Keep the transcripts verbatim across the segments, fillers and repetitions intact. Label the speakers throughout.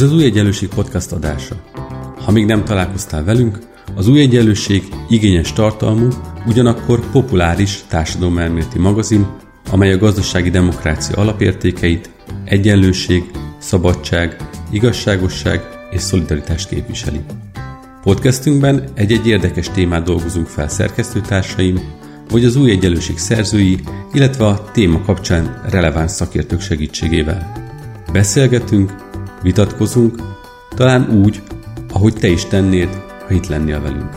Speaker 1: Ez az Új Egyenlőség podcast adása. Ha még nem találkoztál velünk, az Új Egyenlőség igényes tartalmú, ugyanakkor populáris társadalomelméleti magazin, amely a gazdasági demokrácia alapértékeit, egyenlőség, szabadság, igazságosság és szolidaritást képviseli. Podcastünkben egy-egy érdekes témát dolgozunk fel szerkesztőtársaim, vagy az Új Egyenlőség szerzői, illetve a téma kapcsán releváns szakértők segítségével. Beszélgetünk, vitatkozunk, talán úgy, ahogy te is tennéd, ha itt lennél velünk.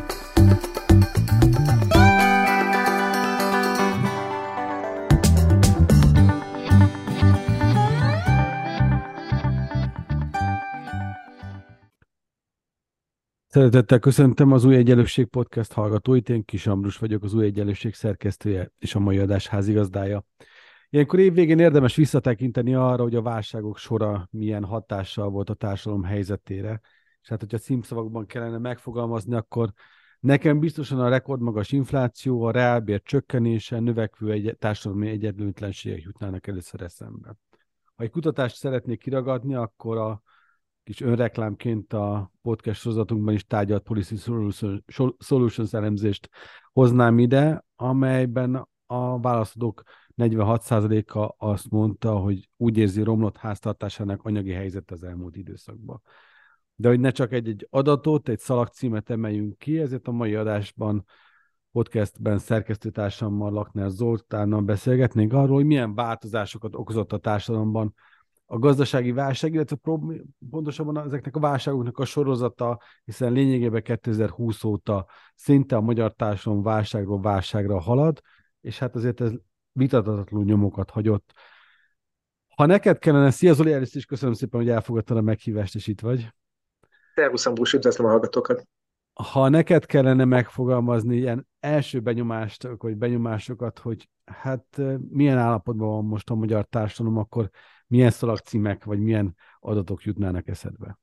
Speaker 2: Szeretettel köszöntöm az Új Egyenlőség podcast hallgatóit, én Kis Ambrus vagyok, az Új Egyenlőség szerkesztője és a mai adás házigazdája. Ilyenkor évvégén érdemes visszatekinteni arra, hogy a válságok sora milyen hatással volt a társadalom helyzetére. És hát, hogyha címszavakban kellene megfogalmazni, akkor nekem biztosan a rekordmagas infláció, a reálbér csökkenése, növekvő egy- társadalmi egyenlőtlenségek jutnának először eszembe. Ha egy kutatást szeretnék kiragadni, akkor a kis önreklámként a podcast sorozatunkban is tárgyalt Policy Solutions elemzést hoznám ide, amelyben a válaszadók negyvenhat százaléka azt mondta, hogy úgy érzi, romlott háztartásának anyagi helyzet az elmúlt időszakban. De hogy ne csak egy-egy adatot, egy szalagcímet emeljünk ki, ezért a mai adásban, podcastben szerkesztőtársammal, Lakner Zoltánnal beszélgetnénk arról, hogy milyen változásokat okozott a társadalomban a gazdasági válság, illetve pontosabban ezeknek a válságoknak a sorozata, hiszen lényegében kétezer-húsz óta szinte a magyar társadalom válságról válságra halad, és hát azért ez vitathatatlanul nyomokat hagyott. Ha neked kellene, szia Zoli, először is köszönöm szépen, hogy elfogadtad a meghívást, és itt vagy.
Speaker 3: Szervusz Ambrus, üdvözlöm a hallgatókat.
Speaker 2: Ha neked kellene megfogalmazni ilyen első benyomást, vagy benyomásokat, hogy hát milyen állapotban van most a magyar társadalom, akkor milyen szalagcímek, vagy milyen adatok jutnának eszedbe?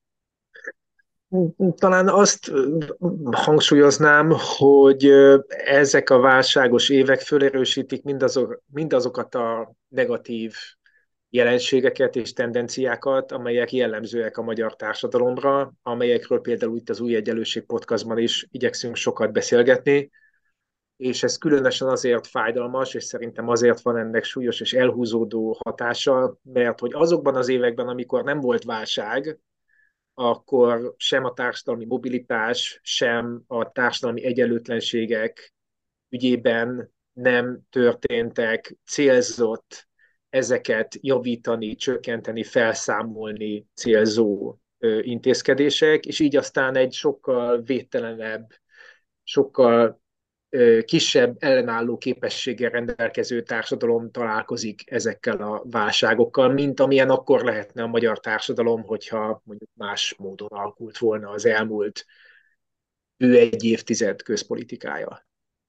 Speaker 3: Talán azt hangsúlyoznám, hogy ezek a válságos évek fölerősítik mindazok, mindazokat a negatív jelenségeket és tendenciákat, amelyek jellemzőek a magyar társadalomra, amelyekről például itt az Új Egyenlőség podcastban is igyekszünk sokat beszélgetni, és ez különösen azért fájdalmas, és szerintem azért van ennek súlyos és elhúzódó hatása, mert hogy azokban az években, amikor nem volt válság, akkor sem a társadalmi mobilitás, sem a társadalmi egyenlőtlenségek ügyében nem történtek célzott, ezeket javítani, csökkenteni, felszámolni célzó intézkedések, és így aztán egy sokkal védtelenebb, sokkal kisebb ellenálló képességgel rendelkező társadalom találkozik ezekkel a válságokkal, mint amilyen akkor lehetne a magyar társadalom, hogyha mondjuk más módon alakult volna az elmúlt bő egy évtized közpolitikája.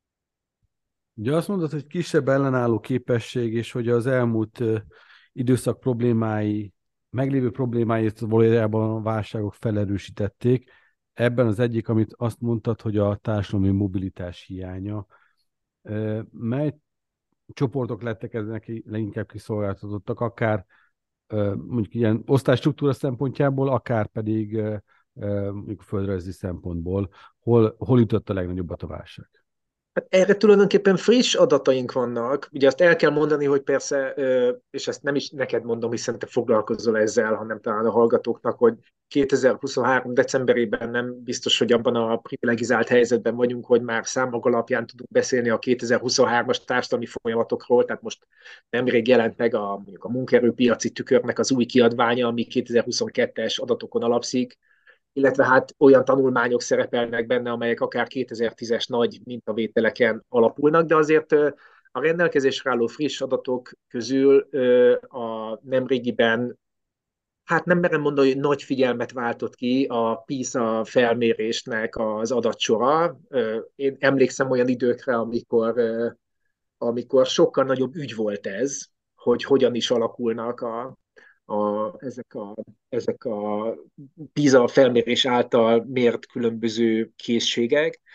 Speaker 2: Ugye azt mondod, hogy kisebb ellenálló képesség, és hogy az elmúlt uh, időszak problémái, meglévő problémáit valójában a válságok felerősítették. Ebben az egyik, amit azt mondtad, hogy a társadalmi mobilitás hiánya. Uh, mely csoportok lettek ezek leginkább kiszolgáltatottak, akár uh, mondjuk ilyen osztálystruktúra szempontjából, akár pedig uh, uh, mondjuk földrajzi szempontból, hol, hol ütött a legnagyobbat a válság?
Speaker 3: Hát erre tulajdonképpen friss adataink vannak. Ugye azt el kell mondani, hogy persze, és ezt nem is neked mondom, hiszen te foglalkozol ezzel, hanem talán a hallgatóknak, hogy kétezer-huszonhárom decemberében nem biztos, hogy abban a privilegizált helyzetben vagyunk, hogy már számok alapján tudunk beszélni a kétezer-huszonhármas társadalmi folyamatokról, tehát most nemrég jelent meg a, mondjuk a munkaerőpiaci tükörnek az új kiadványa, ami kétezer-huszonkettes adatokon alapszik, illetve hát olyan tanulmányok szerepelnek benne, amelyek akár kétezer-tízes nagy mintavételeken alapulnak, de azért a rendelkezésre álló friss adatok közül a nemrégiben, hát nem merem mondani, hogy nagy figyelmet váltott ki a PISA felmérésnek az adatsora. Én emlékszem olyan időkre, amikor, amikor sokkal nagyobb ügy volt ez, hogy hogyan is alakulnak a, a, ezek, a, ezek a PISA felmérés által mért különböző készségek.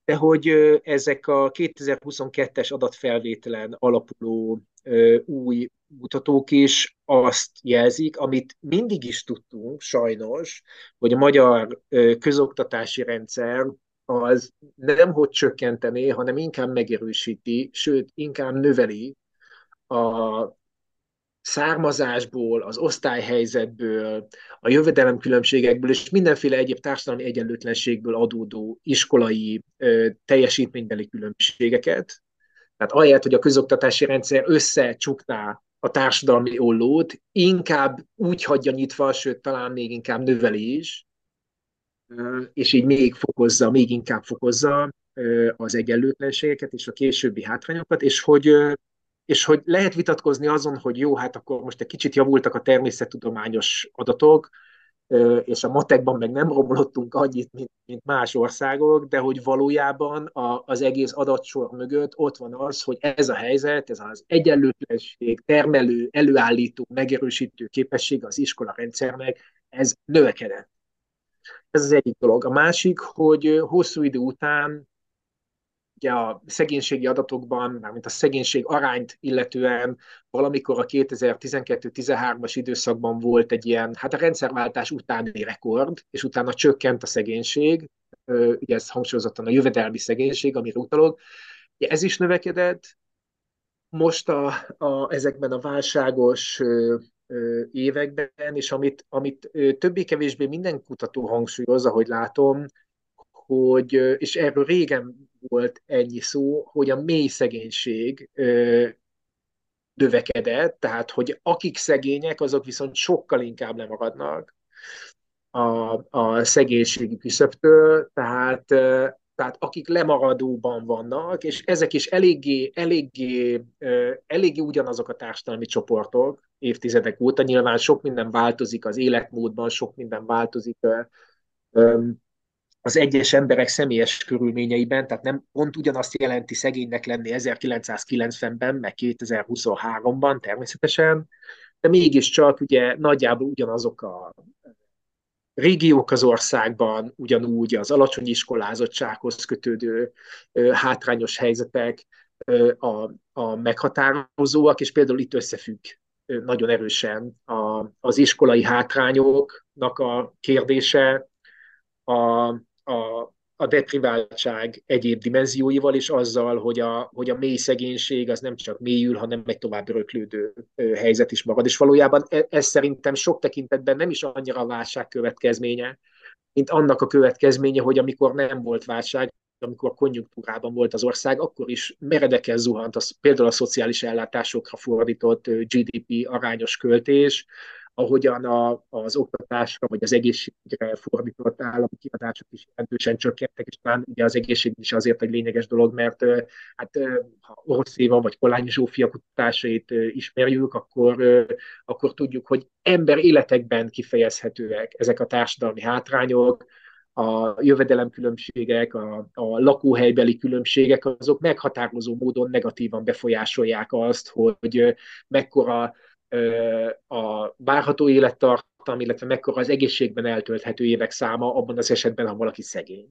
Speaker 3: de hogy ezek a kétezer-huszonkettes adatfelvételen alapuló új mutatók is azt jelzik, amit mindig is tudtunk, sajnos, hogy a magyar közoktatási rendszer az nem hogy csökkentené, hanem inkább megerősíti, sőt, inkább növeli a származásból, az osztályhelyzetből, a jövedelemkülönbségekből és mindenféle egyéb társadalmi egyenlőtlenségből adódó iskolai ö, teljesítménybeli különbségeket. Tehát ahelyett, hogy a közoktatási rendszer összecsukná a társadalmi ollót, inkább úgy hagyja nyitva, sőt, talán még inkább növeli is, és így még fokozza, még inkább fokozza az egyenlőtlenségeket és a későbbi hátrányokat, és hogy és hogy lehet vitatkozni azon, hogy jó, hát akkor most egy kicsit javultak a természettudományos adatok, és a matekban meg nem romlottunk annyit, mint, mint más országok, de hogy valójában a, az egész adatsor mögött ott van az, hogy ez a helyzet, ez az egyenlőtlenség, termelő, előállító, megerősítő képessége az iskola rendszernek, ez növekedett. Ez az egyik dolog. A másik, hogy hosszú idő után ugye a szegénységi adatokban, mármint a szegénység arányt illetően valamikor a kétezer-tizenkettő-tizenhármas időszakban volt egy ilyen, hát a rendszerváltás utáni rekord, és utána csökkent a szegénység, ugye ez hangsúlyozottan a jövedelmi szegénység, amire utalok. Ugye ez is növekedett, most a, a, ezekben a válságos ö, ö, években, és amit, amit többé-kevésbé minden kutató hangsúlyoz, ahogy látom, hogy, és erről régen volt ennyi szó, hogy a mély szegénység ö, növekedett, tehát hogy akik szegények, azok viszont sokkal inkább lemaradnak a, a szegénységi küszöbtől, tehát, ö, tehát akik lemaradóban vannak, és ezek is eléggé, eléggé, ö, eléggé ugyanazok a társadalmi csoportok évtizedek óta. Nyilván sok minden változik az életmódban, sok minden változik ö, ö, az egyes emberek személyes körülményeiben, tehát nem pont ugyanazt jelenti szegénynek lenni ezerkilencszázkilencvenben, meg kétezer-huszonháromban természetesen, de mégiscsak ugye nagyjából ugyanazok a régiók az országban, ugyanúgy az alacsony iskolázottsághoz kötődő ö, hátrányos helyzetek ö, a, a meghatározóak, és például itt összefügg ö, nagyon erősen a, az iskolai hátrányoknak a kérdése, a, a, a depriváltság egyéb dimenzióival, és azzal, hogy a, hogy a mély szegénység az nem csak mélyül, hanem egy tovább öröklődő helyzet is marad. És valójában ez szerintem sok tekintetben nem is annyira a válság következménye, mint annak a következménye, hogy amikor nem volt válság, amikor konjunktúrában volt az ország, akkor is meredeken zuhant az, például a szociális ellátásokra fordított gé dé pé arányos költés, ahogyan a, az oktatásra vagy az egészségügyre fordított állami kiadások is jelentősen csökkentek, és talán ugye az egészségügy is azért egy lényeges dolog, mert hát ha Orosz Éva vagy Kolányi Zsófia kutatásait ismerjük, akkor, akkor tudjuk, hogy ember életekben kifejezhetőek ezek a társadalmi hátrányok, a jövedelemkülönbségek, a, a lakóhelybeli különbségek, azok meghatározó módon negatívan befolyásolják azt, hogy mekkora a várható élettartam, illetve mekkora az egészségben eltölthető évek száma abban az esetben, ha valaki szegény.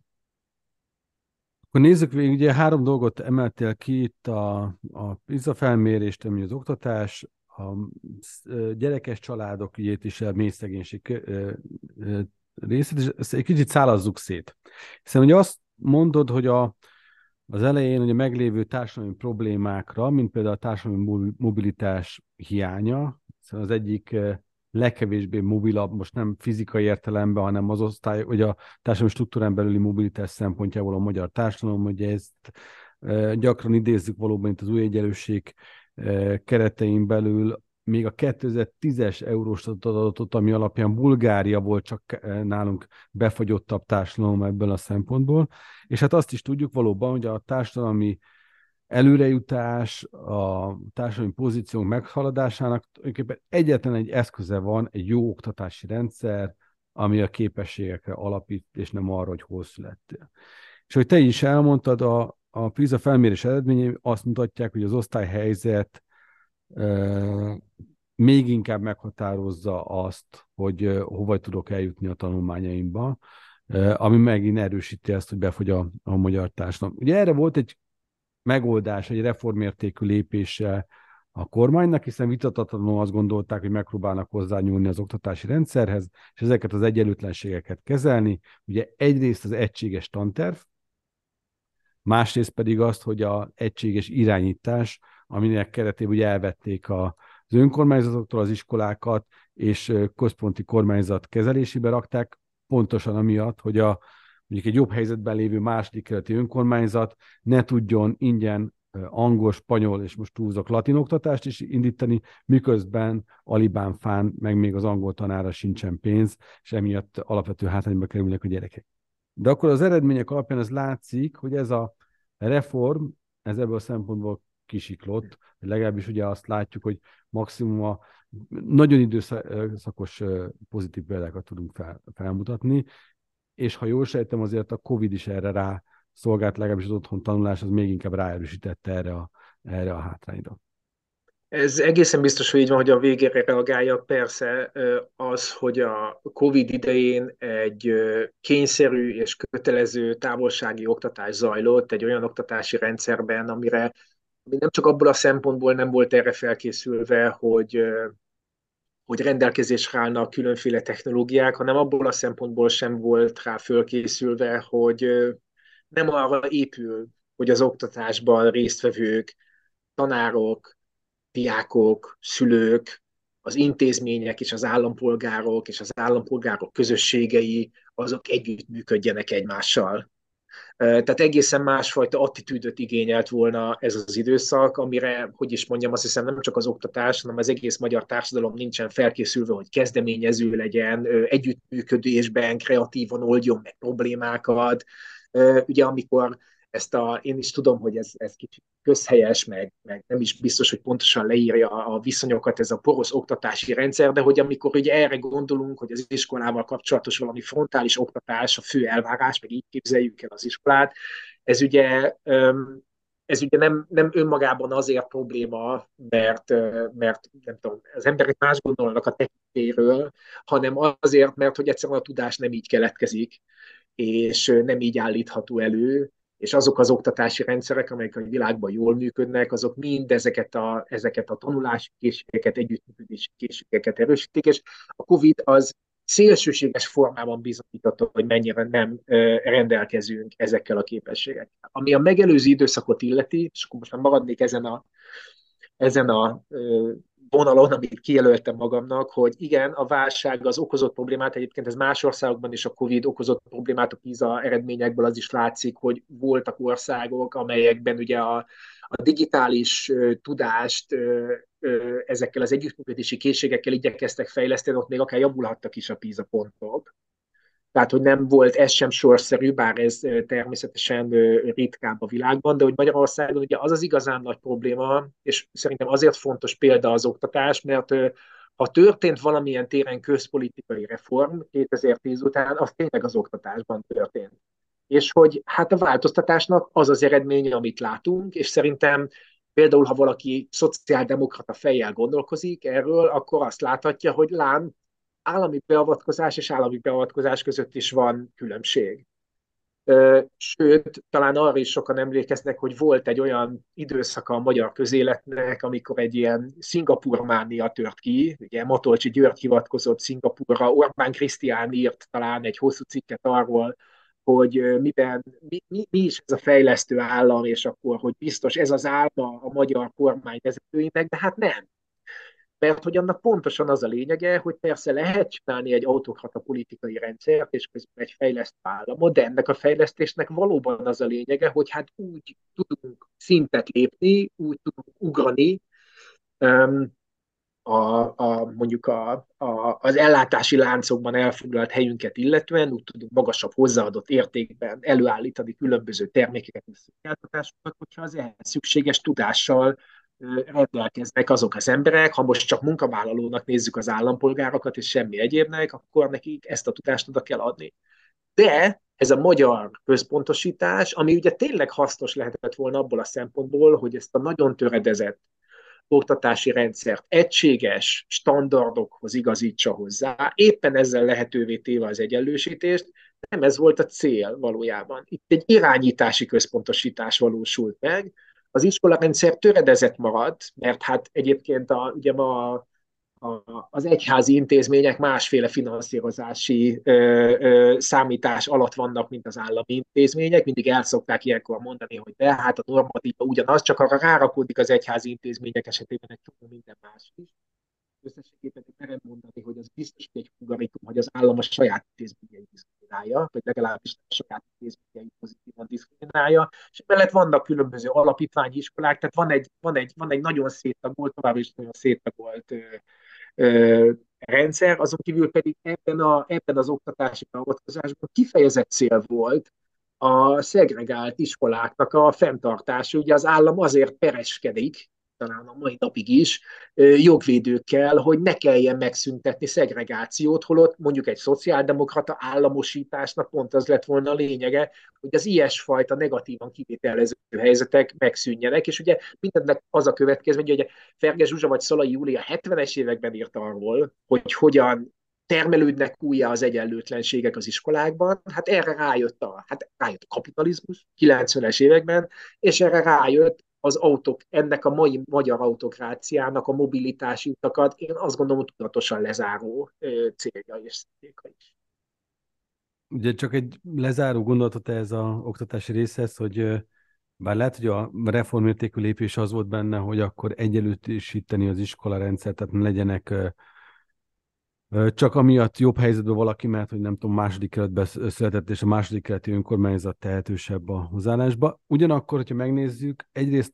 Speaker 2: Akkor nézzük végig, ugye három dolgot emeltél ki itt a, a PISA felmérést, ami az oktatás, a gyerekes családok ügyét is, a mély szegénység részét, és ezt egy kicsit szálazzuk szét. Hiszen ugye azt mondod, hogy a, az elején ugye meglévő társadalmi problémákra, mint például a társadalmi mobilitás hiánya, hiszen az egyik legkevésbé mobilabb, most nem fizikai értelemben, hanem az osztály, vagy a társadalmi struktúrán belüli mobilitás szempontjából a magyar társadalom, ugye ezt gyakran idézzük valóban itt az új egyenlőség keretein belül, még a kétezer-tízes Eurostat adatot, ami alapján Bulgária volt csak nálunk befagyottabb társadalom ebből a szempontból, és hát azt is tudjuk valóban, hogy a társadalmi előrejutás, a társadalmi pozíciónk meghaladásának tulajdonképpen egyetlen egy eszköze van, egy jó oktatási rendszer, ami a képességekre alapít, és nem arra, hogy hol születtél. És hogy te is elmondtad, a, a PISA felmérés eredményei azt mutatják, hogy az osztályhelyzet euh, még inkább meghatározza azt, hogy uh, hova tudok eljutni a tanulmányaimba. ami megint erősíti ezt, hogy befogy a, a magyar társadalom. Ugye erre volt egy megoldás, egy reformértékű lépése a kormánynak, hiszen vitathatatlanul azt gondolták, hogy megpróbálnak hozzányúlni az oktatási rendszerhez, és ezeket az egyenlőtlenségeket kezelni. Ugye egyrészt az egységes tanterv, másrészt pedig azt, hogy az egységes irányítás, aminek keretében ugye elvették a, az önkormányzatoktól az iskolákat, és központi kormányzat kezelésébe rakták, pontosan amiatt, hogy a mondjuk egy jobb helyzetben lévő második kerületi önkormányzat ne tudjon ingyen angol, spanyol és most túlzok latin oktatást is indítani, miközben alibánfán meg még az angol tanára sincsen pénz, és emiatt alapvető hátrányba kerülnek a gyerekek. De akkor az eredmények alapján ez látszik, hogy ez a reform, ez ebből a szempontból kisiklott, legalábbis ugye azt látjuk, hogy maximum a nagyon időszakos pozitív példákat tudunk fel, felmutatni, és ha jól sejtem, azért a Covid is erre rá szolgált, legalábbis az otthon tanulás az még inkább ráerősítette erre a, erre a hátrányra.
Speaker 3: Ez egészen biztos, hogy így van, hogy a végére reagáljak. Persze az, hogy a Covid idején egy kényszerű és kötelező távolsági oktatás zajlott egy olyan oktatási rendszerben, amire ami nem csak abból a szempontból nem volt erre felkészülve, hogy, hogy rendelkezésre állnak különféle technológiák, hanem abból a szempontból sem volt rá fölkészülve, hogy nem arra épül, hogy az oktatásban résztvevők, tanárok, diákok, szülők, az intézmények és az állampolgárok és az állampolgárok közösségei, azok együttműködjenek egymással. Tehát egészen másfajta attitűdöt igényelt volna ez az időszak, amire, hogy is mondjam, azt hiszem nem csak az oktatás, hanem az egész magyar társadalom nincsen felkészülve, hogy kezdeményező legyen, együttműködésben kreatívan oldjon meg problémákat. Ugye amikor ezt a, én is tudom, hogy ez, ez kicsit közhelyes, meg, meg nem is biztos, hogy pontosan leírja a viszonyokat ez a porosz oktatási rendszer, de hogy amikor ugye erre gondolunk, hogy az iskolával kapcsolatos valami frontális oktatás a fő elvárás, meg így képzeljük el az iskolát, ez ugye, ez ugye nem, nem önmagában azért probléma, mert, mert nem tudom, az emberek más gondolnak a technikéről, hanem azért, mert hogy egyszerűen a tudás nem így keletkezik, és nem így állítható elő, és azok az oktatási rendszerek, amelyek a világban jól működnek, azok mind ezeket a, ezeket a tanulási készségeket, együttműködési készségeket erősítik, és a Covid az szélsőséges formában bizonyította, hogy mennyire nem rendelkezünk ezekkel a képességekkel. Ami a megelőző időszakot illeti, és akkor most már maradnék ezen a, ezen a vonalon, amit kijelöltem magamnak, hogy igen, a válság az okozott problémát, egyébként ez más országokban is a Covid okozott problémát, a PISA eredményekből az is látszik, hogy voltak országok, amelyekben ugye a, a digitális uh, tudást uh, uh, ezekkel az együttműködési készségekkel igyekeztek fejleszteni, ott még akár javulhattak is a PISA pontok. Tehát, hogy nem volt ez sem sorszerű, bár ez természetesen ritkább a világban, de hogy Magyarországon ugye az az igazán nagy probléma, és szerintem azért fontos példa az oktatás, mert ha történt valamilyen téren közpolitikai reform kétezer-tíz után, az tényleg az oktatásban történt. És hogy hát a változtatásnak az az eredménye, amit látunk, és szerintem például, ha valaki szociáldemokrata fejjel gondolkozik erről, akkor azt láthatja, hogy lám, állami beavatkozás és állami beavatkozás között is van különbség. Sőt, talán arra is sokan emlékeznek, hogy volt egy olyan időszaka a magyar közéletnek, amikor egy ilyen Szingapúr-mánia tört ki, ugye Matolcsi György hivatkozott Szingapúrra, Orbán Krisztián írt talán egy hosszú cikket arról, hogy miben, mi, mi, mi is ez a fejlesztő állam, és akkor, hogy biztos ez az álma a magyar kormány vezetőinek, de hát nem. Mert hogy annak pontosan az a lényege, hogy persze lehet csinálni egy autokrata politikai rendszert, és közben egy fejlesztő államot, de ennek a fejlesztésnek valóban az a lényege, hogy hát úgy tudunk szintet lépni, úgy tudunk ugrani, um, a, a, mondjuk a, a, az ellátási láncokban elfoglalt helyünket illetően, úgy tudunk magasabb hozzáadott értékben előállítani különböző termékeket és szolgáltatásokat, hogyha az ehhez szükséges tudással rendelkeznek azok az emberek, ha most csak munkavállalónak nézzük az állampolgárokat, és semmi egyébnek, akkor nekik ezt a tudást oda kell adni. De ez a magyar központosítás, ami ugye tényleg hasznos lehetett volna abból a szempontból, hogy ezt a nagyon töredezett oktatási rendszert egységes standardokhoz igazítsa hozzá, éppen ezzel lehetővé téve az egyenlősítést, nem ez volt a cél valójában. Itt egy irányítási központosítás valósult meg. Az iskolarendszer töredezett maradt, mert hát egyébként a, ugye ma a, a, az egyházi intézmények másféle finanszírozási ö, ö, számítás alatt vannak, mint az állami intézmények. Mindig el szokták ilyenkor mondani, hogy de hát a normatíva ugyanaz, csak arra rárakódik az egyházi intézmények esetében egy csomó minden más is. Összességében merem mondani, hogy az biztos egy hungarikum, hogy az állam a saját intézményeit diszkriminálja, vagy legalábbis a saját intézményeit pozitívan diszkriminálja, és mellett vannak különböző alapítványi iskolák, tehát van egy, van egy, van egy nagyon széttagolt, tovább is nagyon széttagolt ö, ö, rendszer, azon kívül pedig ebben, a, ebben az oktatási beavatkozásban kifejezett cél volt a szegregált iskoláknak a fenntartása. Ugye az állam azért pereskedik, talán a mai napig is, jogvédőkkel, hogy ne kelljen megszüntetni szegregációt, holott mondjuk egy szociáldemokrata államosításnak pont az lett volna a lényege, hogy az ilyesfajta negatívan kivételező helyzetek megszűnjenek, és ugye mindennek az a következmény, hogy Ferge Zsuzsa vagy Szalai Júlia hetvenes években írt arról, hogy hogyan termelődnek újjá az egyenlőtlenségek az iskolákban, hát erre rájött a, hát rájött a kapitalizmus kilencvenes években, és erre rájött az autók, ennek a mai magyar autokráciának a mobilitási utakat, én azt gondolom, hogy tudatosan lezáró célja és szándéka is.
Speaker 2: Ugye csak egy lezáró gondolatot ez a oktatási részhez, hogy bár lehet, hogy a reformértékű lépés az volt benne, hogy akkor egyenlősíteni az iskolarendszert, tehát ne legyenek csak amiatt jobb helyzetben valaki, mert hogy nem tudom, második keretben született, és a második kereti önkormányzat tehetősebb a hozzáállásba. Ugyanakkor, hogyha megnézzük, egyrészt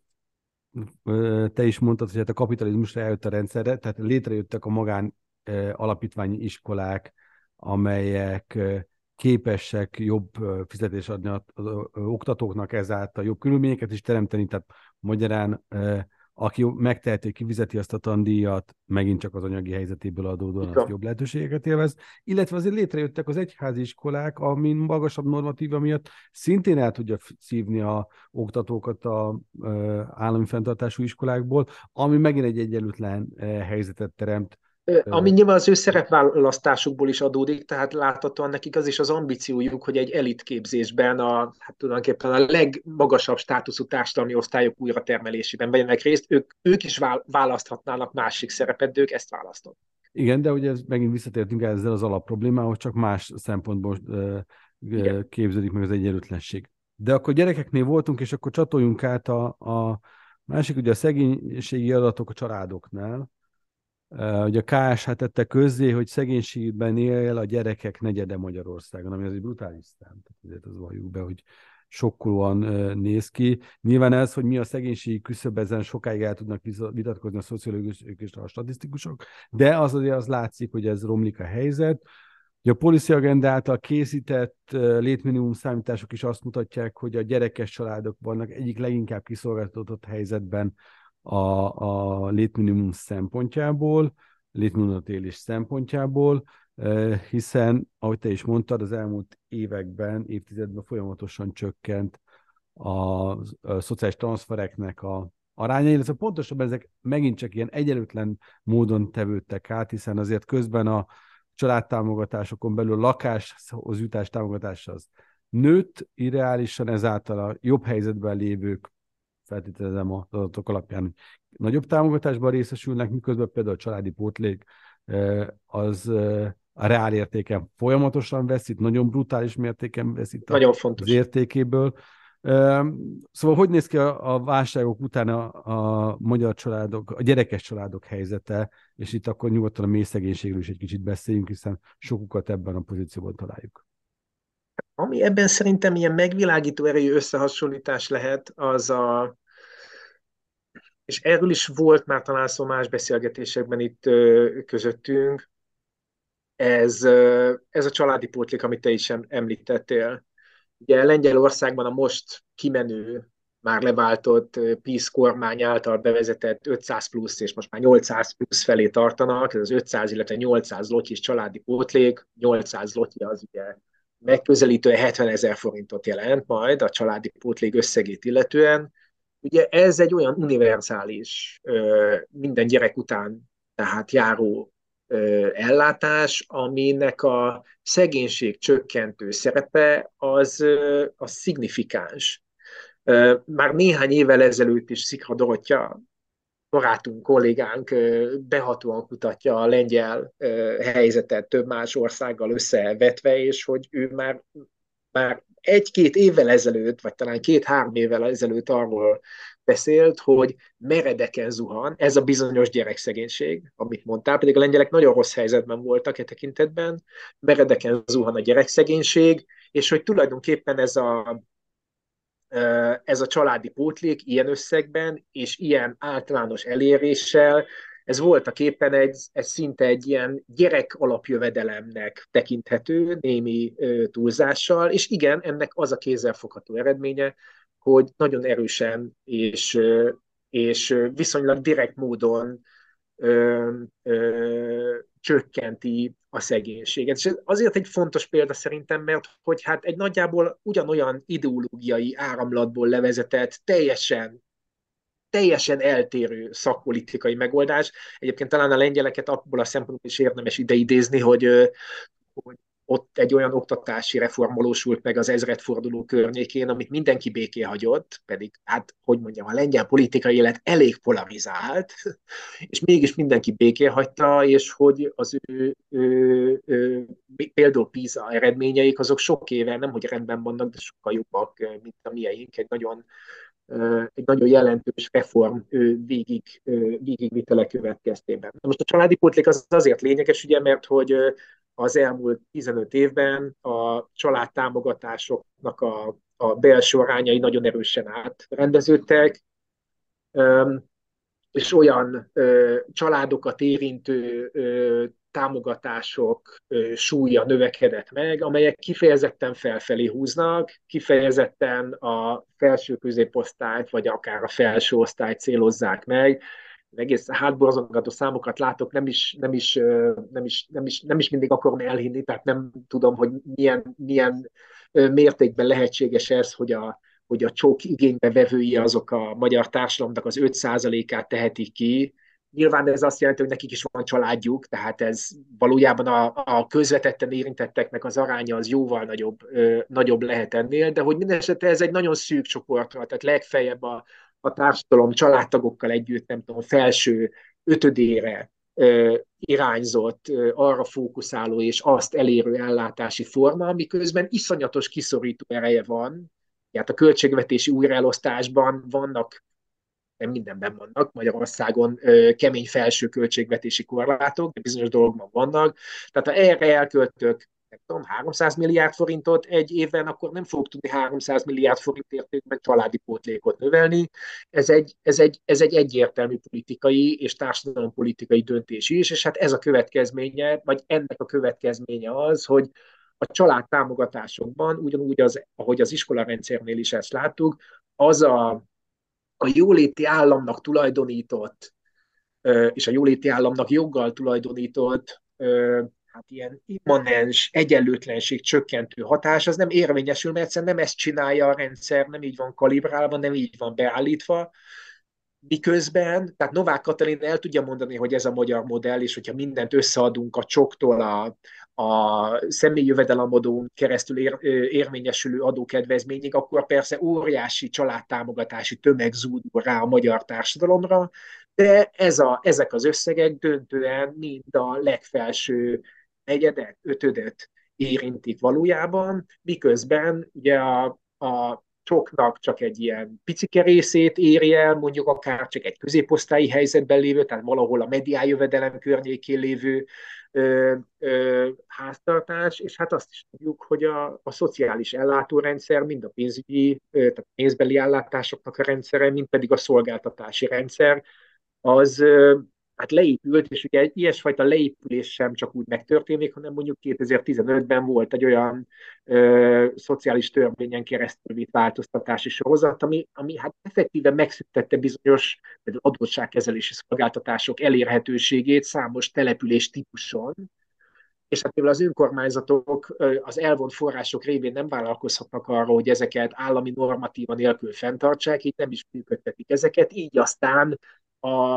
Speaker 2: te is mondtad, hogy hát a kapitalizmusra eljött a rendszerre, tehát létrejöttek a magán alapítványi iskolák, amelyek képesek jobb fizetést adni az oktatóknak, ezáltal jobb körülményeket is teremteni, tehát magyarán aki megteheti, kifizeti azt a tandíjat, megint csak az anyagi helyzetéből adódóan az jobb lehetőségeket élvez, illetve azért létrejöttek az egyházi iskolák, amin magasabb normatíva miatt szintén el tudja szívni a oktatókat a állami fenntartású iskolákból, ami megint egy egyenlőtlen helyzetet teremt.
Speaker 3: Ami nyilván az ő szerepválasztásukból is adódik, tehát láthatóan nekik az is az ambíciójuk, hogy egy elitképzésben a, hát tulajdonképpen a legmagasabb státuszú társadalmi osztályok újratermelésében vegyenek részt, ők, ők is választhatnának másik szerepet, de ők ezt választott.
Speaker 2: Igen, de ugye ez, megint visszatértünk ezzel az alapproblémához, csak más szempontból uh, képződik meg az egyenlőtlenség. De akkor gyerekeknél voltunk, és akkor csatoljunk át a, a másik, ugye a szegénységi adatok a családoknál. Uh, ugye a ká es há tette közzé, hogy szegénységben él a gyerekek negyede Magyarországon, ami az egy brutális szám. Tehát azért az valljuk be, hogy sokkolóan uh, néz ki. Nyilván ez, hogy mi a szegénységi küszöb, ezen sokáig el tudnak vitatkozni a szociológusok és a statisztikusok, de az azért az látszik, hogy ez romlik a helyzet. Ugye a Policy Agenda által készített uh, létminimum számítások is azt mutatják, hogy a gyerekes családok vannak egyik leginkább kiszolgáltatott helyzetben a, a létminimum szempontjából, létminimumot élés szempontjából, hiszen, ahogy te is mondtad, az elmúlt években, évtizedben folyamatosan csökkent a, a szociális transzfereknek a aránya, illetve pontosabban ezek megint csak ilyen egyenlőtlen módon tevődtek át, hiszen azért közben a családtámogatásokon belül a lakáshoz jutás támogatás az nőtt irreálisan, ezáltal a jobb helyzetben lévők, feltételezem az adatok alapján, hogy nagyobb támogatásban részesülnek, miközben például a családi pótlék az a reál értéken folyamatosan veszít, nagyon brutális mértéken veszít
Speaker 3: nagyon
Speaker 2: az
Speaker 3: fontos.
Speaker 2: értékéből. Szóval hogy néz ki a, a válságok után a, a magyar családok, a gyerekes családok helyzete, és itt akkor nyugodtan a mély szegénységről is egy kicsit beszéljünk, hiszen sokukat ebben a pozícióban találjuk.
Speaker 3: Ami ebben szerintem ilyen megvilágító erejű összehasonlítás lehet, az a, és erről is volt már talán szó más beszélgetésekben itt ö, közöttünk, ez, ö, ez a családi pótlék, amit te is említettél. Ugye Lengyelországban a most kimenő, már leváltott PiS kormány által bevezetett ötszáz plusz, és most már nyolcszáz plusz felé tartanak, ez az ötszáz, illetve nyolcszáz zlotyis családi pótlék, nyolcszáz zloty az ugye megközelítően hetvenezer forintot jelent majd a családi pótlék összegét illetően. Ugye ez egy olyan univerzális, minden gyerek után tehát járó ellátás, aminek a szegénység csökkentő szerepe az, az szignifikáns. Már néhány évvel ezelőtt is Szikra Dorottya, barátunk, kollégánk behatóan kutatja a lengyel helyzetet több más országgal összevetve, és hogy ő már, már egy-két évvel ezelőtt, vagy talán két-három évvel ezelőtt arról beszélt, hogy meredeken zuhan ez a bizonyos gyerekszegénység, amit mondtál, pedig a lengyelek nagyon rossz helyzetben voltak e tekintetben, meredeken zuhan a gyerekszegénység, és hogy tulajdonképpen ez a ez a családi pótlék ilyen összegben és ilyen általános eléréssel, ez voltak éppen egy, egy szinte egy ilyen gyerek alapjövedelemnek tekinthető némi túlzással, és igen, ennek az a kézzelfogható eredménye, hogy nagyon erősen és, és viszonylag direkt módon ö, ö, csökkenti a szegénységet. És ez azért egy fontos példa szerintem, mert hogy hát egy nagyjából ugyanolyan ideológiai áramlatból levezetett, teljesen teljesen eltérő szakpolitikai megoldás. Egyébként talán a lengyeleket abból a szempontból is érdemes ideidézni, hogy, hogy ott egy olyan oktatási reform valósult meg az ezredforduló környékén, amit mindenki béké hagyott, pedig, hát, hogy mondjam, a lengyel politikai élet elég polarizált, és mégis mindenki béké hagyta, és hogy az ő, ő, ő például PISA eredményeik, azok sok éve nem, hogy rendben vannak, de sokkal jobbak, mint a mieink, egy nagyon egy nagyon jelentős reform végig, végigvitele következtében. Most a családi pótlék az azért lényeges, ugye, mert hogy az elmúlt tizenöt évben a családtámogatásoknak a, a belső arányai nagyon erősen átrendeződtek, és olyan családokat érintő támogatások súlya növekedett meg, amelyek kifejezetten felfelé húznak, kifejezetten a felső középosztályt, vagy akár a felső osztályt célozzák meg. Egész hátborzongató számokat látok, nem is, nem, is, nem, is, nem, is, nem is mindig akarom elhinni, tehát nem tudom, hogy milyen, milyen mértékben lehetséges ez, hogy a, hogy a csók igénybevevői azok a magyar társadalomnak az öt százalékát tehetik ki. Nyilván ez azt jelenti, hogy nekik is van családjuk, tehát ez valójában a, a közvetetten érintetteknek az aránya az jóval nagyobb, ö, nagyobb lehet ennél, de hogy minden esetre ez egy nagyon szűk csoportra, tehát legfeljebb a, a társadalom családtagokkal együtt, nem tudom, felső ötödére ö, irányzott, ö, arra fókuszáló és azt elérő ellátási forma, miközben iszonyatos kiszorító ereje van. Hát a költségvetési újraelosztásban vannak, nem mindenben vannak, Magyarországon ö, kemény felső költségvetési korlátok, de bizonyos dolgokban vannak. Tehát ha erre elköltök, nem tudom, háromszáz milliárd forintot egy évben, akkor nem fogok tudni háromszáz milliárd forint értékben családi pótlékot növelni. Ez egy, ez, egy, ez egy egyértelmű politikai és társadalompolitikai döntés is, és hát ez a következménye, vagy ennek a következménye az, hogy a családtámogatásokban, ugyanúgy, az, ahogy az iskolarendszernél is ezt láttuk, az a, a jóléti államnak tulajdonított, és a jóléti államnak joggal tulajdonított, hát ilyen immanens, egyenlőtlenség csökkentő hatás, az nem érvényesül, mert egyszerűen nem ezt csinálja a rendszer, nem így van kalibrálva, nem így van beállítva, miközben, tehát Novák Katalin el tudja mondani, hogy ez a magyar modell, és hogyha mindent összeadunk a csoktól a, a személyi jövedelemadón keresztül ér, érvényesülő adókedvezményig, akkor persze óriási családtámogatási tömeg zúdul rá a magyar társadalomra, de ez a, ezek az összegek döntően mind a legfelső negyedet, ötödet érintik valójában, miközben ugye a, a csoknak csak egy ilyen picike részét éri el, mondjuk akár csak egy középosztályi helyzetben lévő, tehát valahol a mediánjövedelem környékén lévő ö, ö, háztartás, és hát azt is tudjuk, hogy a, a szociális ellátórendszer, mind a pénzügyi, ö, tehát pénzbeli ellátásoknak a rendszere, mind pedig a szolgáltatási rendszer, az ö, hát leépült, és ugye egy ilyesfajta leépülés sem csak úgy megtörténik, hanem mondjuk kétezer-tizenötben volt egy olyan ö, szociális törvényen keresztül vitt változtatási sorozat, ami, ami hát effektíven megszüntette bizonyos adósságkezelési szolgáltatások elérhetőségét számos település típuson, és hát mivel az önkormányzatok az elvont források révén nem vállalkozhatnak arra, hogy ezeket állami normatíva nélkül fenntartsák, így nem is működtetik ezeket, így aztán a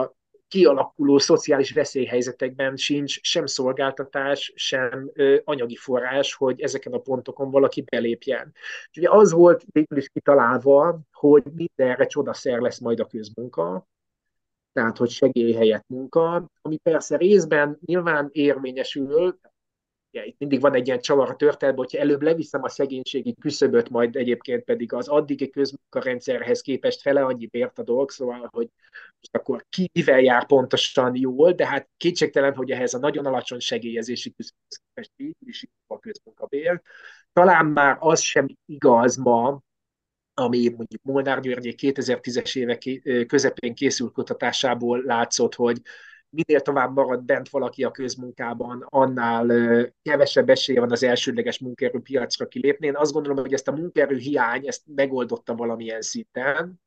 Speaker 3: kialakuló szociális veszélyhelyzetekben sincs sem szolgáltatás, sem ö, anyagi forrás, hogy ezeken a pontokon valaki belépjen. És ugye az volt végül is kitalálva, hogy mindenre csodaszer lesz majd a közmunka, tehát hogy segély helyett munka, ami persze részben nyilván érvényesül. Ja, itt mindig van egy ilyen csavar a történetben, hogyha előbb leviszem a szegénységi küszöböt, majd egyébként pedig az addigi közmunkarendszerhez képest fele annyi bért adok, szóval, hogy most akkor ki mivel jár pontosan jól, de hát kétségtelen, hogy ehhez a nagyon alacsony segélyezési küszöbhöz képest így is a közmunkabér. Talán már az sem igaz ma, ami mondjuk Molnár Györgyék kétezer-tízes évek közepén készült kutatásából látszott, hogy minél tovább marad bent valaki a közmunkában, annál kevesebb esélye van az elsődleges munkaerőpiacra kilépni. Én azt gondolom, hogy ezt a munkaerő hiány, ezt megoldotta valamilyen szinten,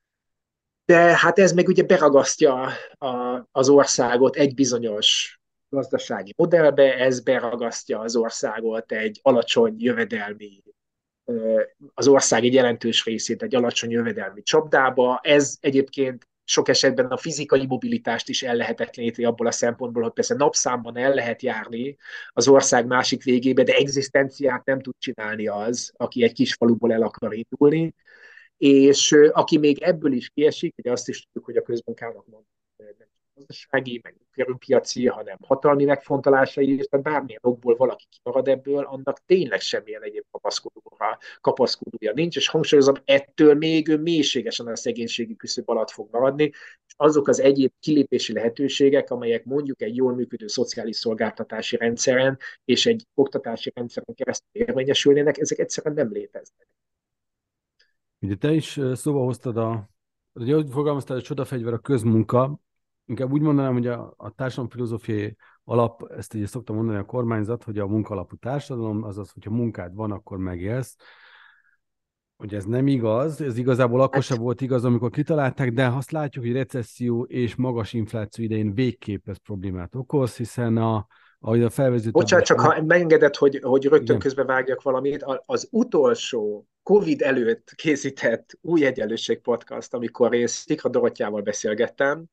Speaker 3: de hát ez meg ugye beragasztja a, az országot egy bizonyos gazdasági modellbe, ez beragasztja az országot egy alacsony jövedelmi, az ország egy jelentős részét egy alacsony jövedelmi csapdába. Ez egyébként sok esetben a fizikai mobilitást is ellehetetleníti abból a szempontból, hogy persze napszámban el lehet járni az ország másik végébe, de egzisztenciát nem tud csinálni az, aki egy kis faluból el akar indulni. És aki még ebből is kiesik, ugye azt is tudjuk, hogy a közmunkának nem gazdasági, meg piaci, hanem hatalmi megfontolásai, és tehát bármilyen okból valaki kimarad ebből, annak tényleg semmilyen egyéb kapaszkodóra, kapaszkodója nincs, és hangsúlyozom, ettől még ő mélységesen a szegénységi küszöb alatt fog maradni, és azok az egyéb kilépési lehetőségek, amelyek mondjuk egy jól működő szociális szolgáltatási rendszeren és egy oktatási rendszeren keresztül érvényesülnének, ezek egyszerűen nem léteznek.
Speaker 2: Ugye te is szóba hoztad a, ugye úgy fogalmaztál, hogy csodafegyver a közmunka, inkább úgy mondanám, hogy a, a társadalomfilozófiai alap, ezt ugye szoktam mondani a kormányzat, hogy a munkalapú társadalom, azaz, hogyha munkád van, akkor megélsz. Hogy ez nem igaz, ez igazából akkor sem volt igaz, amikor kitalálták, de azt látjuk, hogy recesszió és magas infláció idején végképp ez problémát okoz, hiszen a, ahogy a felvezető...
Speaker 3: Bocsánat, csak ha megengeded, hogy, hogy rögtön
Speaker 2: igen.
Speaker 3: közbevágjak valamit, az utolsó Covid előtt készített Új Egyenlőség podcast, amikor én Szikra Dorottyával beszélgettem,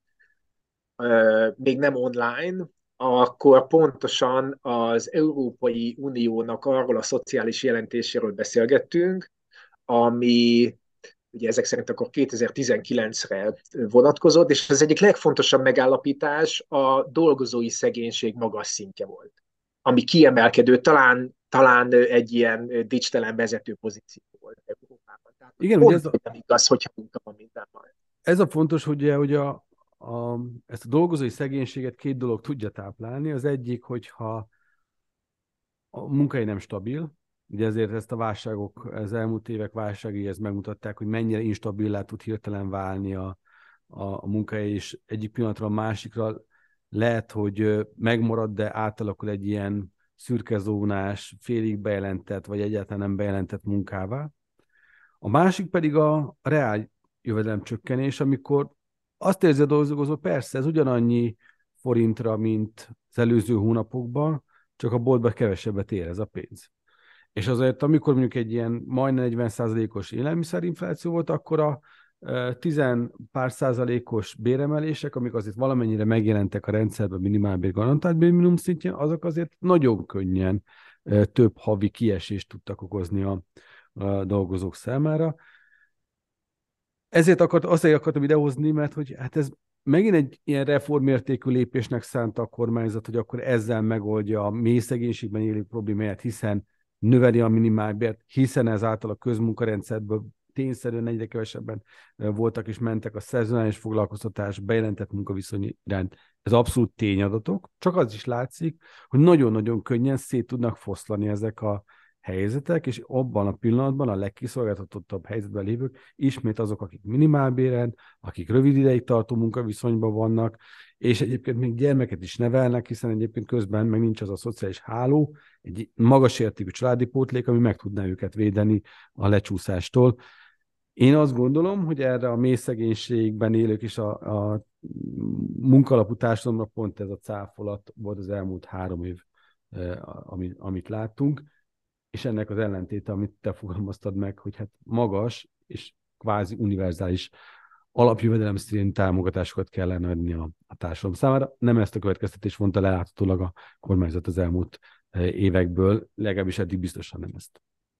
Speaker 3: még nem online, akkor pontosan az Európai Uniónak arról a szociális jelentéséről beszélgettünk, ami ugye ezek szerint akkor kétezer-tizenkilencre vonatkozott, és az egyik legfontosabb megállapítás a dolgozói szegénység magas szintje volt, ami kiemelkedő, talán, talán egy ilyen dicstelen vezető pozíció volt Európában. Tehát
Speaker 2: igen,
Speaker 3: pont,
Speaker 2: ugye ez a,
Speaker 3: nem igaz, hogyha munka van mindenben.
Speaker 2: Ez a fontos, hogy, hogy a, a, ezt a dolgozói szegénységet két dolog tudja táplálni. Az egyik, hogyha a munkai nem stabil, ugye ezért ezt a válságok, az elmúlt évek válságai ezt megmutatták, hogy mennyire instabilá tud hirtelen válni a, a, a munkahely, és egyik pillanatra a másikra lehet, hogy megmarad, de átalakul egy ilyen szürke zónás, félig bejelentett, vagy egyáltalán nem bejelentett munkává. A másik pedig a reál jövedelemcsökkenés, amikor azt érzi a dolgozó, persze ez ugyanannyi forintra, mint az előző hónapokban, csak a boltban kevesebbet ér ez a pénz. És azért, amikor mondjuk egy ilyen majdnem negyven százalékos élelmiszerinfláció volt, akkor a tizen pár százalékos béremelések, amik azért valamennyire megjelentek a rendszerben minimálbér garantált minimum szintjén, azok azért nagyon könnyen több havi kiesést tudtak okozni a, a dolgozók számára. Ezért akart, azért akartam idehozni, mert hogy hát ez megint egy ilyen reformértékű lépésnek szánta a kormányzat, hogy akkor ezzel megoldja a mély szegénységben élő problémáját, hiszen növeli a minimálbért, hiszen ezáltal a közmunkarendszerből tényszerűen egyre kevesebben voltak és mentek a szezonális foglalkoztatás, bejelentett munkaviszony iránt. Ez abszolút tényadatok, csak az is látszik, hogy nagyon-nagyon könnyen szét tudnak foszlani ezek a helyzetek, és abban a pillanatban a legkiszolgáltatottabb helyzetben lévők ismét azok, akik minimálbéren, akik rövid ideig tartó munkaviszonyban vannak, és egyébként még gyermeket is nevelnek, hiszen egyébként közben meg nincs az a szociális háló, egy magas értékű családi pótlék, ami meg tudná őket védeni a lecsúszástól. Én azt gondolom, hogy erre a mély szegénységben élők és a, a munkalapú társadalomra pont ez a cáfolat volt az elmúlt három év, amit, amit láttunk, és ennek az ellentéte, amit te fogalmaztad meg, hogy hát magas és kvázi univerzális alapjövedelem szintű támogatásokat kellene adni a, a társadalom számára. Nem ezt a következtetést vonta le láthatólag a kormányzat az elmúlt évekből, legalábbis eddig biztosan nem ezt.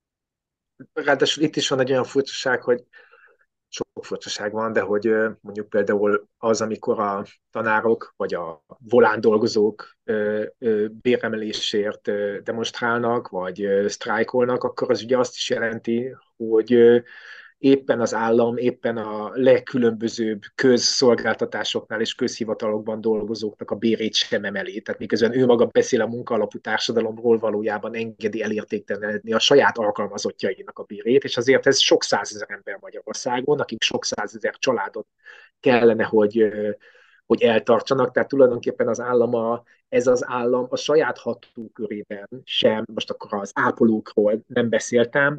Speaker 3: Ráadásul itt is van egy olyan furcsaság, hogy sok furcsaság van, de hogy mondjuk például az, amikor a tanárok vagy a volán dolgozók béremelésért demonstrálnak, vagy sztrájkolnak, akkor az ugye azt is jelenti, hogy éppen az állam, éppen a legkülönbözőbb közszolgáltatásoknál és közhivatalokban dolgozóknak a bérét sem emeli. Tehát miközben ő maga beszél a munkaalapú társadalomról, valójában engedi elértéktelenedni a saját alkalmazottjainak a bérét, és azért ez sok százezer ember Magyarországon, akik sok százezer családot kellene, hogy hogy eltartsanak, tehát tulajdonképpen az állama, ez az állam a saját hatókörében sem, most akkor az ápolókról nem beszéltem,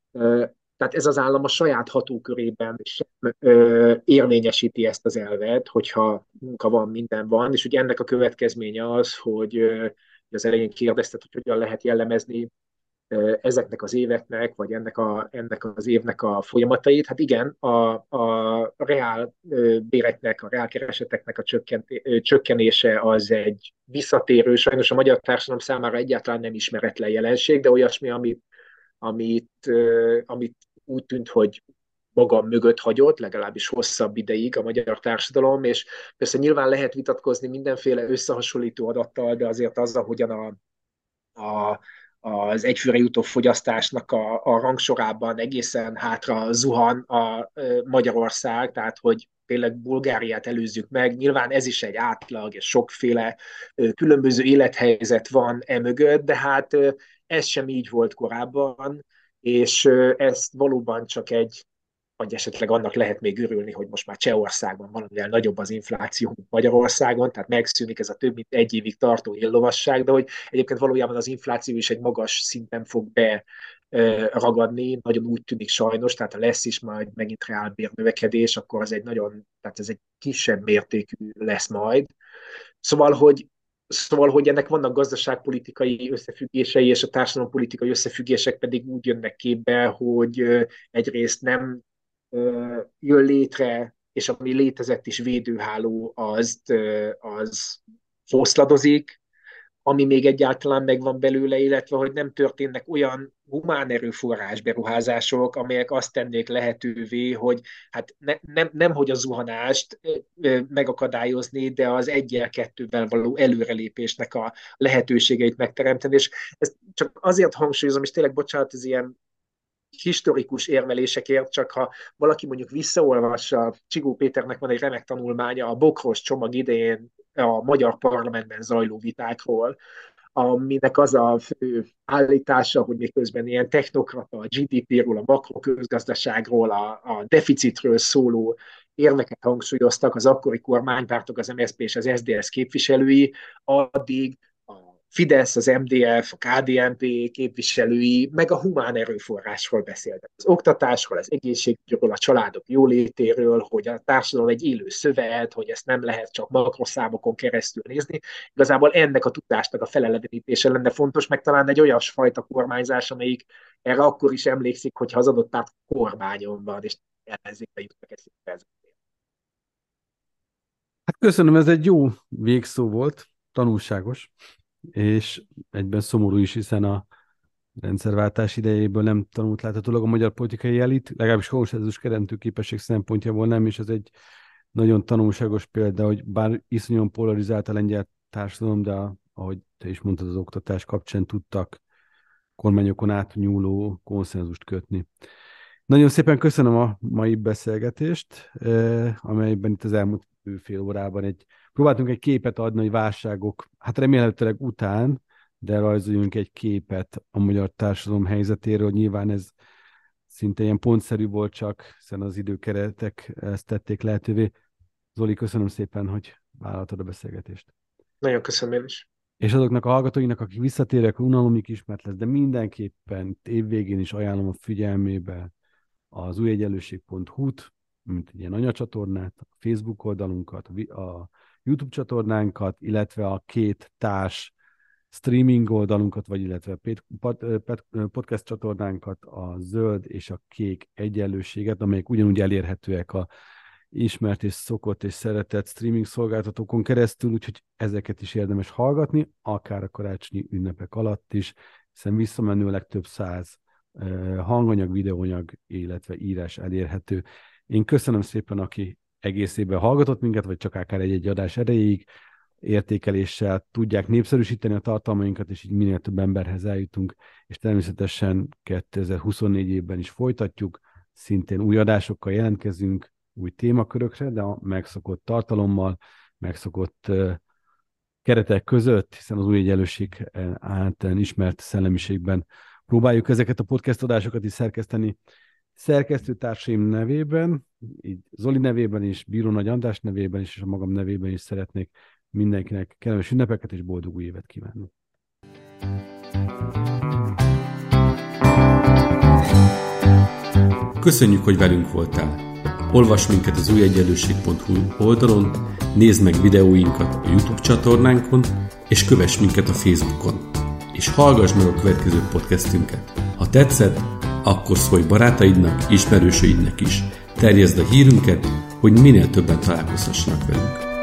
Speaker 3: tehát ez az állam a saját hatókörében sem ö, érvényesíti ezt az elvet, hogyha munka van, minden van, és ugye ennek a következménye az, hogy ö, az elején kérdezted, hogy hogyan lehet jellemezni ö, ezeknek az éveknek, vagy ennek, a, ennek az évnek a folyamatait. Hát igen, a, a reál ö, béreknek, a reál kereseteknek a csökkent, ö, csökkenése az egy visszatérő, sajnos a magyar társadalom számára egyáltalán nem ismeretlen jelenség, de olyasmi, amit amit, amit úgy tűnt, hogy magam mögött hagyott, legalábbis hosszabb ideig a magyar társadalom, és persze nyilván lehet vitatkozni mindenféle összehasonlító adattal, de azért az, ahogyan a, a, az egyfőre jutó fogyasztásnak a, a rangsorában egészen hátra zuhan a Magyarország, tehát hogy tényleg Bulgáriát előzzük meg. Nyilván ez is egy átlag, és sokféle különböző élethelyzet van emögött, de hát ez sem így volt korábban, és ez valóban csak egy, vagy esetleg annak lehet még örülni, hogy most már Csehországban valamivel nagyobb az infláció, mint Magyarországon, tehát megszűnik ez a több mint egy évig tartó éllovasság, de hogy egyébként valójában az infláció is egy magas szinten fog beragadni, nagyon úgy tűnik sajnos, tehát ha lesz is majd megint reálbérnövekedés, akkor az egy nagyon, tehát ez egy kisebb mértékű lesz majd. Szóval, hogy Szóval, hogy ennek vannak gazdaságpolitikai összefüggései, és a társadalompolitikai összefüggések pedig úgy jönnek képbe, hogy egyrészt nem jön létre, és ami létezett is védőháló, az, az foszladozik, ami még egyáltalán megvan belőle, illetve hogy nem történnek olyan humán erőforrás beruházások, amelyek azt tennék lehetővé, hogy hát ne, nem, nem hogy a zuhanást megakadályozni, de az egyel kettővel való előrelépésnek a lehetőségeit megteremteni. És ezt csak azért hangsúlyozom, és tényleg bocsánat, ez ilyen historikus érvelésekért, csak ha valaki mondjuk visszaolvassa, Csigó Péternek van egy remek tanulmánya a Bokros csomag idején a magyar parlamentben zajló vitákról, aminek az a fő állítása, hogy miközben ilyen technokrata a gé dé pé-ről, a makroközgazdaságról, a, a deficitről szóló érveket hangsúlyoztak az akkori kormánypártok, az em es zé pé és az es zé dé es képviselői, addig Fidesz, az em dé ef, a ká dé en pé képviselői, meg a humán erőforrásról beszéltek. Az oktatásról, az egészségügyről, a családok jólétéről, hogy a társadalom egy élő szövet, hogy ezt nem lehet csak makroszámokon keresztül nézni. Igazából ennek a tudásnak a felelevenítése lenne fontos, meg talán egy olyasfajta kormányzás, amelyik erre akkor is emlékszik, hogyha az adott párt kormányon van, és ellenzékbe jutnak ezt vezetni.
Speaker 2: Hát köszönöm, ez egy jó végszó volt, tanulságos, és egyben szomorú is, hiszen a rendszerváltás idejéből nem tanult láthatólag a magyar politikai elit, legalábbis konszenzus teremtő képesség szempontjából nem, és ez egy nagyon tanulságos példa, hogy bár iszonyan polarizált a lengyel társadalom, de ahogy te is mondtad, az oktatás kapcsán tudtak kormányokon átnyúló konszenzust kötni. Nagyon szépen köszönöm a mai beszélgetést, amelyben itt az elmúlt fél órában egy, próbáltunk egy képet adni, hogy válságok, hát remélhetőleg után, de rajzoljunk egy képet a magyar társadalom helyzetéről. Nyilván ez szinte ilyen pontszerű volt csak, hiszen az időkeretek ezt tették lehetővé. Zoli, köszönöm szépen, hogy vállaltad a beszélgetést.
Speaker 3: Nagyon köszönöm én is.
Speaker 2: És azoknak a hallgatóinak, akik visszatérek, unalomig ismert lesz, de mindenképpen évvégén is ajánlom a figyelmébe az új egyenlőség pont hu-t, mint egy ilyen anyacsatornát, a Facebook oldalunkat, a YouTube csatornánkat, illetve a két társ streaming oldalunkat, vagy illetve podcast csatornánkat, a zöld és a kék egyenlőséget, amelyek ugyanúgy elérhetőek a ismert és szokott és szeretett streaming szolgáltatókon keresztül, úgyhogy ezeket is érdemes hallgatni, akár a karácsonyi ünnepek alatt is, hiszen visszamenőleg több száz hanganyag, videóanyag, illetve írás elérhető. Én köszönöm szépen, aki egész évben hallgatott minket, vagy csak akár egy-egy adás erejéig, értékeléssel tudják népszerűsíteni a tartalmainkat, és így minél több emberhez eljutunk, és természetesen kétezer-huszonnégy évben is folytatjuk, szintén új adásokkal jelentkezünk, új témakörökre, de a megszokott tartalommal, megszokott uh, keretek között, hiszen az új egyenlőség általán ismert szellemiségben próbáljuk ezeket a podcast adásokat is szerkeszteni. Szerkesztőtársaim nevében, így Zoli nevében is, Bíró Nagy András nevében is, és a magam nevében is szeretnék mindenkinek kellemes ünnepeket és boldog új évet kívánni.
Speaker 1: Köszönjük, hogy velünk voltál! Olvasd minket az új egyenlőség pont hu oldalon, nézd meg videóinkat a YouTube csatornánkon, és kövess minket a Facebookon. És hallgass meg a következő podcastünket. Ha tetszett, akkor szólj barátaidnak, ismerősöidnek is. Terjeszd a hírünket, hogy minél többen találkozhassanak velünk.